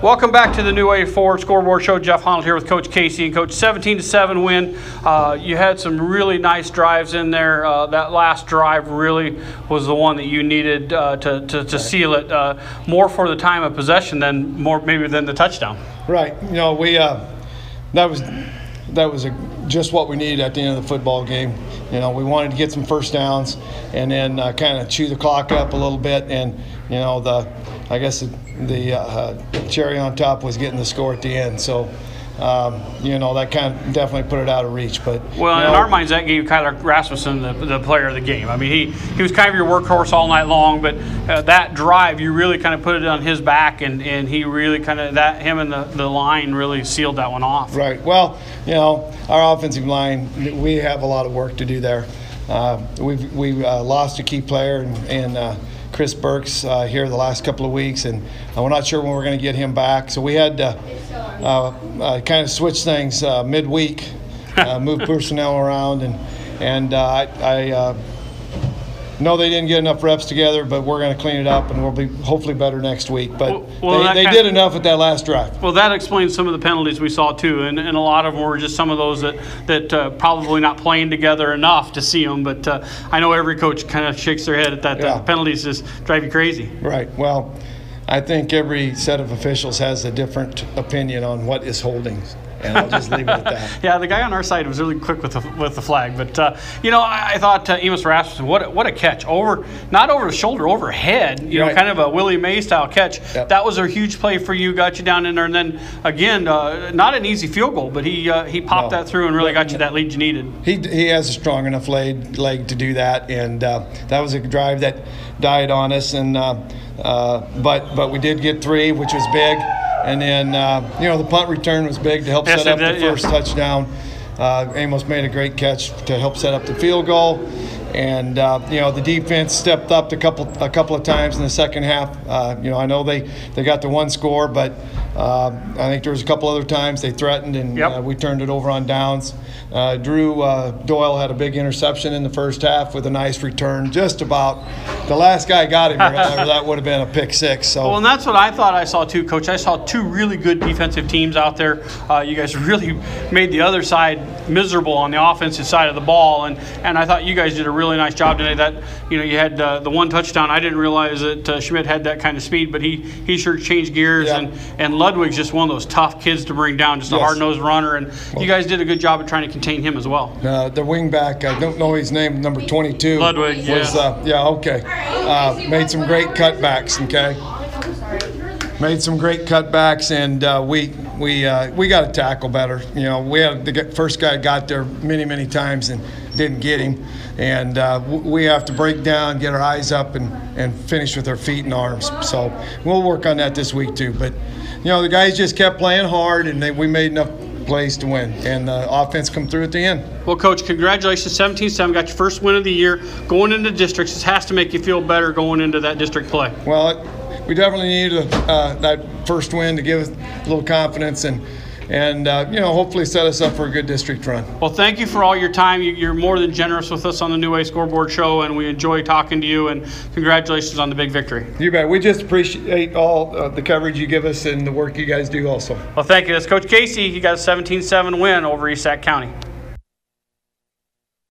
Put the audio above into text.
Welcome back to the New Wave Forward Scoreboard Show. Jeff Honnold here with Coach Casey. And Coach, 17-7 win. You had some really nice drives in there. That last drive really was the one that you needed to seal it. More for the time of possession than than the touchdown. Right. You know, we that was just what we needed at the end of the football game. You know, we wanted to get some first downs and then kind of chew the clock up a little bit. And you know, I guess the cherry on top was getting the score at the end. So, you know, that kind of definitely put it out of reach. But well, in our minds, that gave Kyler Rasmussen the player of the game. I mean, he was kind of your workhorse all night long, but that drive, you really kind of put it on his back, and he really kind of him and the line really sealed that one off. Right. Well, you know, our offensive line, we have a lot of work to do there. We've lost a key player and Chris Burks here the last couple of weeks, and we're not sure when we're going to get him back. So we had to kind of switch things midweek, move personnel around, and I know they didn't get enough reps together, but we're going to clean it up, and we'll be hopefully better next week. But they did enough at that last drive. Well, that explains some of the penalties we saw too, and a lot of them were just some of those that probably not playing together enough to see them. But I know every coach kind of shakes their head at that. Yeah. The penalties just drive you crazy. Right. Well, I think every set of officials has a different opinion on what is holding. And I'll just leave it at that. Yeah, the guy on our side was really quick with the flag, but you know, I thought Amos Rasmussen, what a catch, not over the shoulder, overhead, you know, kind of a Willie Mays style catch. Yep. That was a huge play for you, got you down in there, and then again, not an easy field goal, but he popped that through and really got you that lead you needed. He has a strong enough leg to do that, and that was a drive that died on us, and but we did get 3, which was big. And then, you know, the punt return was big to help set up the first touchdown. Amos made a great catch to help set up the field goal. And, you know, the defense stepped up a couple of times in the second half. You know, I know they got the one score, but I think there was a couple other times they threatened, and we turned it over on downs. Drew Doyle had a big interception in the first half with a nice return. Just about the last guy got him, or that would have been a pick 6. So. Well, and that's what I thought I saw too, Coach. I saw 2 really good defensive teams out there. You guys really made the other side miserable on the offensive side of the ball, and I thought you guys did a really nice job today. That, you know, you had the one touchdown. I didn't realize that Schmidt had that kind of speed, but he sure changed gears. Yeah. And Ludwig's just one of those tough kids to bring down, just a hard-nosed runner, and you guys did a good job of trying to contain him as well. The wingback, I don't know his name, number 22. Ludwig, was, okay. Made some great cutbacks, okay? Made some great cutbacks, and we got to tackle better. You know, we had the first guy got there many times and didn't get him, and we have to break down, get our eyes up, and finish with our feet and arms. So we'll work on that this week too. But you know, the guys just kept playing hard, and we made enough plays to win, and the offense come through at the end. Well, Coach, congratulations, 17-7, got your first win of the year. Going into districts, this has to make you feel better going into that district play. Well, we definitely needed that first win to give us a little confidence and you know, hopefully set us up for a good district run. Well, thank you for all your time. You're more than generous with us on the New Wave Scoreboard Show, and we enjoy talking to you, and congratulations on the big victory. You bet. We just appreciate all the coverage you give us and the work you guys do also. Well, thank you. That's Coach Casey. He got a 17-7 win over East Sac County.